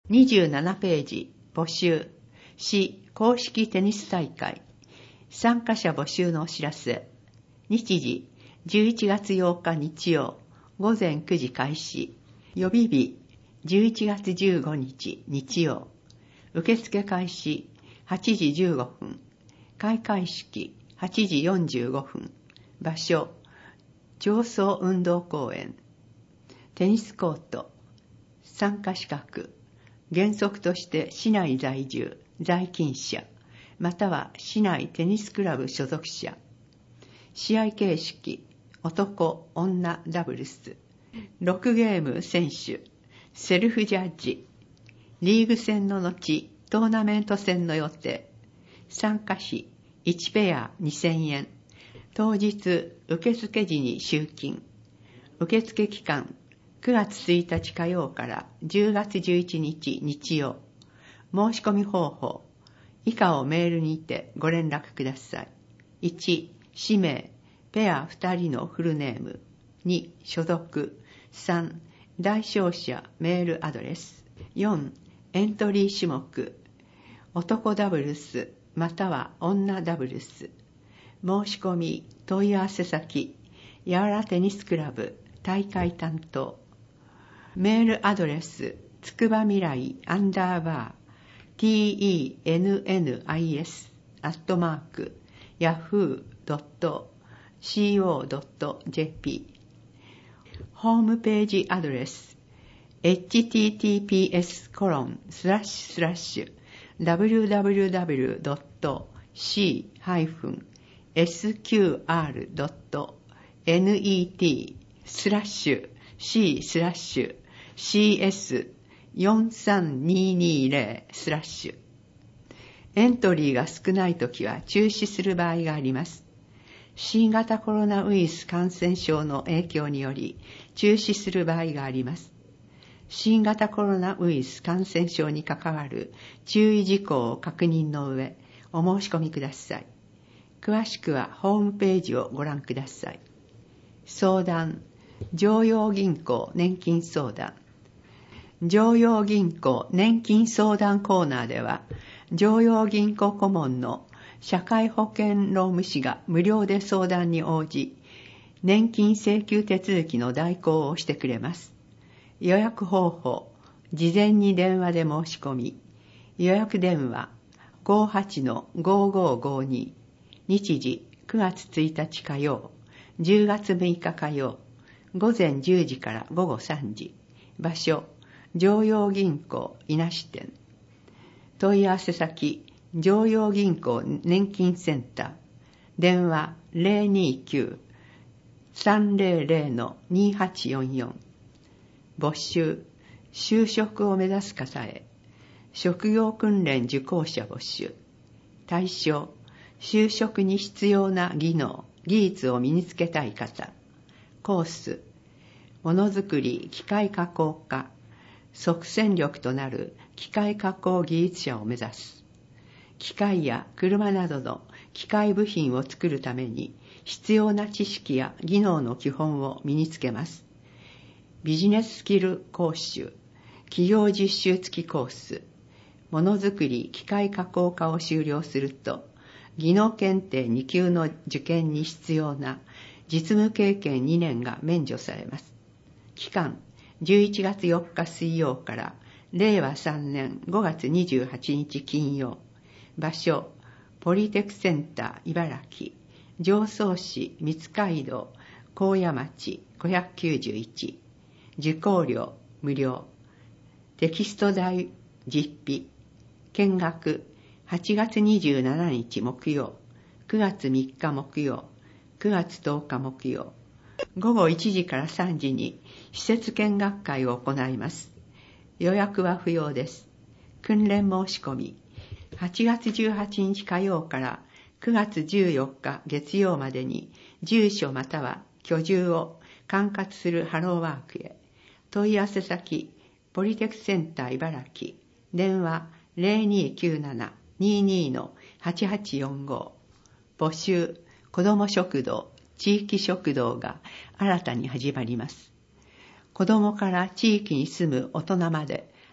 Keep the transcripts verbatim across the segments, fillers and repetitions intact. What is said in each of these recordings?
にじゅうななページ、募集。市公式テニス大会。参加者募集のお知らせ。日時、じゅういちがつようか日曜、ごぜんくじ開始。予備日、じゅういちがつじゅうごにち日曜。受付開始、はちじじゅうごふん。開会式、はちじよんじゅうごふん。場所、上層運動公園。テニスコート。参加資格。原則として市内在住、在勤者、または市内テニスクラブ所属者。試合形式、男、女ダブルス。ろくゲーム選手、セルフジャッジ。リーグ戦の後、トーナメント戦の予定。参加費、いちペアにせんえん。当日、受付時に集金。受付期間、くがつついたち火曜からじゅうがつじゅういちにち日曜。申し込み方法。以下をメールにてご連絡ください。いち、氏名、ペアふたりのフルネーム。に、所属。さん、代表者メールアドレス。よん、エントリー種目。男ダブルス、または女ダブルス。申し込み、問い合わせ先、やわらテニスクラブ、大会担当。メールアドレス、つくばみらいアンダーバー、tennis、アットマーク、ヤフードットコードットジェーピー。ホームページアドレス、エイチティーティーピーエスコロンスラッシュスラッシュダブリューダブリューダブリュードットシーハイフンエスキューアールドットネットスラッシュ C スラッシュ シーエスよんさんにーにーぜろ スラッシュ。エントリーが少ないときは中止する場合があります。新型コロナウイルス感染症の影響により中止する場合があります。新型コロナウイルス感染症に関わる注意事項を確認の上、お申し込みください。詳しくはホームページをご覧ください。相談、常陽銀行年金相談。常陽銀行年金相談コーナーでは、常陽銀行顧問の社会保険労務士が無料で相談に応じ、年金請求手続きの代行をしてくれます。予約方法、事前に電話で申し込み、予約電話 ごーはちのごーごーごーに、日時くがつついたち火曜、じゅうがつむいか火曜、ごぜんじゅうじからごごさんじ、場所、常陽銀行稲市店。問い合わせ先、常陽銀行年金センター。電話 ゼロにきゅう さんぜろぜろのにはちよんよん。募集、就職を目指す方へ。職業訓練受講者募集。対象、就職に必要な技能、技術を身につけたい方。コース、ものづくり機械加工科、即戦力となる機械加工技術者を目指す。機械や車などの機械部品を作るために必要な知識や技能の基本を身につけます。ビジネススキル講習、企業実習付きコース、ものづくり機械加工科を修了すると、技能検定にきゅうの受験に必要な実務経験にねんが免除されます。期間、じゅういちがつよっか水曜かられいわさんねんごがつにじゅうはちにち金曜。場所、ポリテクセンター茨城、常総市三街道高野町ごひゃくきゅうじゅういち。受講料無料。テキスト代実費。見学はちがつにじゅうしちにち木曜、くがつみっか木曜、くがつとおか木曜。ごごいちじからさんじに施設見学会を行います。予約は不要です。訓練申し込み、はちがつじゅうはちにち火曜からくがつじゅうよっか月曜までに住所または居住を管轄するハローワークへ。問い合わせ先、ポリテクセンター茨城、電話 ゼロにきゅうなな にーにーのはちはちよんご。募集、子ども食堂、地域食堂が新たに始まります。子どもから地域に住む大人まで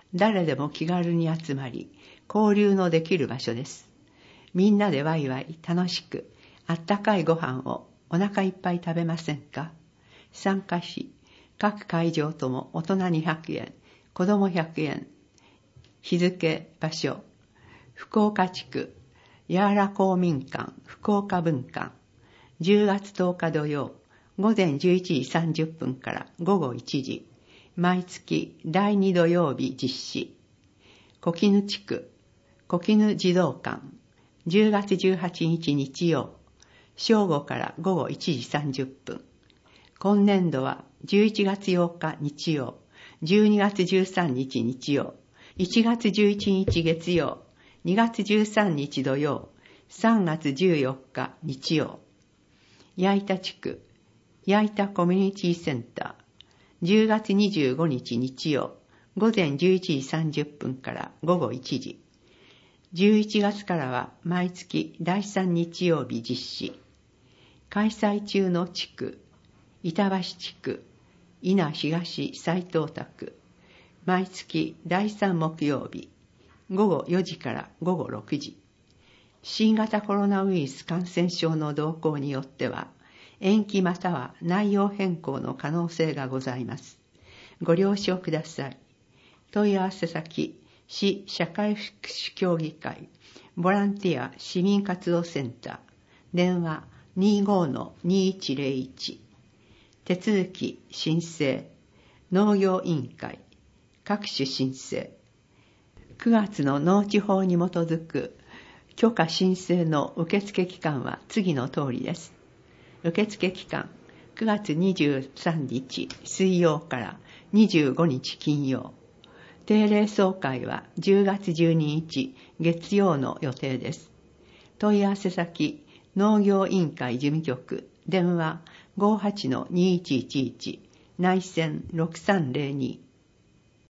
誰でも気軽に集まり、交流のできる場所です。みんなでワイワイ楽しく、あったかいご飯をお腹いっぱい食べませんか？参加費、各会場とも大人にひゃくえん、子供ひゃくえん。日付、場所、福岡地区、八原公民館、福岡分館、じゅうがつとおか土曜、午前じゅういちじさんじゅっぷんから午後いちじ、毎月だいに土曜日実施。小絹地区、小絹児童館、じゅうがつじゅうはちにち日曜、正午から午後いちじさんじゅっぷん。今年度はじゅういちがつようか日曜、じゅうにがつじゅうさんにち日曜、いちがつじゅういちにち月曜、にがつじゅうさんにち土曜、さんがつじゅうよっか日曜。矢板地区、矢板コミュニティセンター、じゅうがつにじゅうごにち日曜、午前じゅういちじさんじゅっぷんから午後いちじ。じゅういちがつからは毎月だいさん日曜日実施。開催中の地区、板橋地区、伊那東斎藤宅、毎月だいさん木曜日、午後よじから午後ろくじ。新型コロナウイルス感染症の動向によっては、延期または内容変更の可能性がございます。ご了承ください。問い合わせ先、市社会福祉協議会、ボランティア市民活動センター、電話 にじゅうごのにいちぜろいち。手続き申請、農業委員会、各種申請。くがつの農地法に基づく許可申請の受付期間は次の通りです。受付期間、くがつにじゅうさんにち水曜からにじゅうごにち金曜。定例総会はじゅうがつじゅうににち月曜の予定です。問い合わせ先、農業委員会事務局、電話 ごーはちのにいちいちいち、内線ろくさんぜろに。